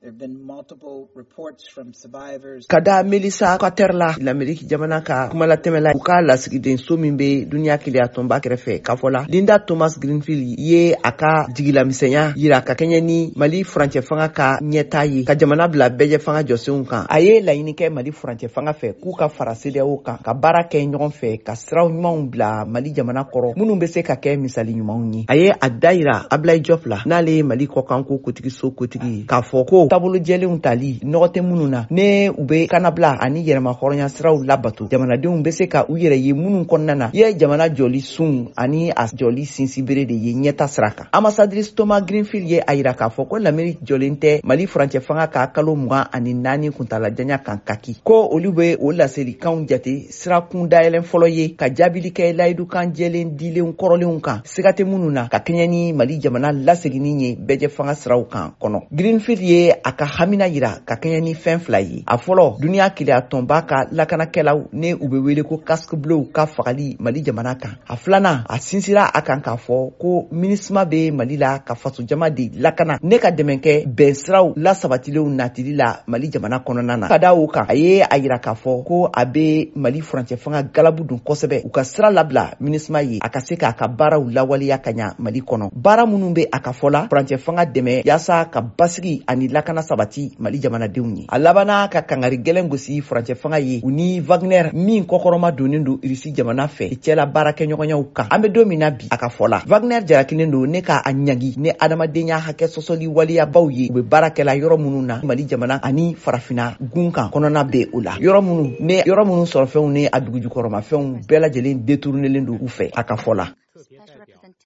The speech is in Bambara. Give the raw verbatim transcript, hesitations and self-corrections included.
Kada Melissa Katerla l'Amérique jamana ka kumala temela uka la sigiden so min be dunia kilia tomba krefe kafola Linda Thomas Greenfield ye aka jigila misenya yira ka kenya ni Mali Franche fanga ka nyeta yi ka jamana bla beje fanga joseun kan aye la yinike Mali Franche fanga fe ku ka farasede o kan ka baraka nyon fe ka sraw nyum bla Mali jamana koro munu be se ka ke misali nyum ni aye adaira Ablay Jofla nale Mali ko kanko kotigi so kotigi ka foko tabulu jele untali note mununa ne ube kanabla ani yerma horonya sraw labatu jamana de umbe se ka uyere ye munun konnana ye jamana joli sun ani as joli sinsibere de ye nyeta sraka ambassadrice Thomas Greenfield ye ayira ka foko l'Amérique jolinte Mali Franche fanga ka kalo muga ani nani kuntala janya kan kaki ko olibe o la seri kan jate sra kunda elen folo ye ka jabili ke laidu kan jelen dile un korole un kan sigate mununa ka kenyani Mali jamana la segini nye beje fanga sraw kan kono Greenfield ye aka hamina yira ka kenyani fen fly a folo dunia kilia tomba ka lakana kelaw ne ubewele ko casque bleu ka fagali Mali jamana kan a flana a sinsira akan ka fo ko minisma be Mali la ka fasu jama di lakana ne ka demenke ben sraw la sabatilew natili la Mali jamana kononana kada o kan aye ayira ka fo ko abe Mali Franche fanga galabu dun kosebe u ka sra labla minisma yi aka se ka ka baraw lawali yakanya Mali kono bara munumbe aka fola Franche fanga deme yasa ka basigi ani lakana sabati Mali jamana dewnyi alabana ka kangari gelen gosi Franche fanga yi uni Wagner min kokoroma donindu irisi jamana fe icela barake nyogonya uka ambe domina bi aka fola Wagner jarakinendo ne ka anyagi ne adama denya hake sosoli waliya bawye ube barake la yoro mununa Mali jamana ani farafina gunkan konona be ula yoro munu ne yoro munu sorfew ne aduguju koroma few bela jelen detourner lendu ufe aka fola